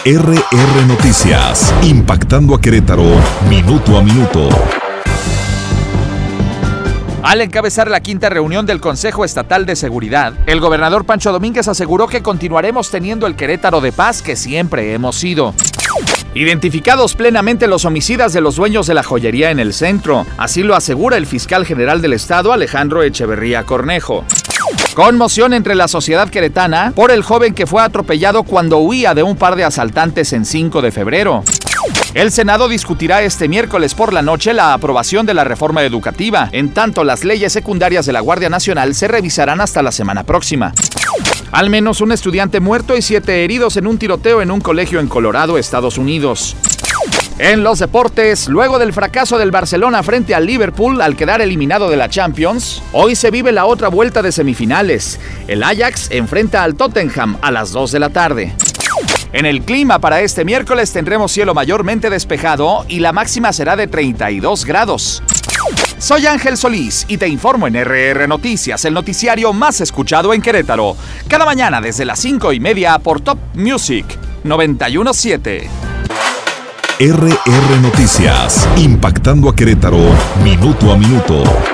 RR Noticias, impactando a Querétaro minuto a minuto. Al encabezar la quinta reunión del Consejo Estatal de Seguridad, el gobernador Pancho Domínguez aseguró que continuaremos teniendo el Querétaro de paz que siempre hemos sido. Identificados plenamente los homicidas de los dueños de la joyería en el centro, así lo asegura el fiscal general del estado, Alejandro Echeverría Cornejo. Conmoción entre la sociedad queretana por el joven que fue atropellado cuando huía de un par de asaltantes en 5 de febrero. El Senado discutirá este miércoles por la noche la aprobación de la reforma educativa. En tanto, las leyes secundarias de la Guardia Nacional se revisarán hasta la semana próxima. Al menos un estudiante muerto y 7 heridos en un tiroteo en un colegio en Colorado, Estados Unidos. En los deportes, luego del fracaso del Barcelona frente al Liverpool al quedar eliminado de la Champions, hoy se vive la otra vuelta de semifinales. El Ajax enfrenta al Tottenham a las 2 de la tarde. En el clima para este miércoles tendremos cielo mayormente despejado y la máxima será de 32 grados. Soy Ángel Solís y te informo en RR Noticias, el noticiario más escuchado en Querétaro. Cada mañana desde las 5:30 por Top Music 91.7. RR Noticias, impactando a Querétaro minuto a minuto.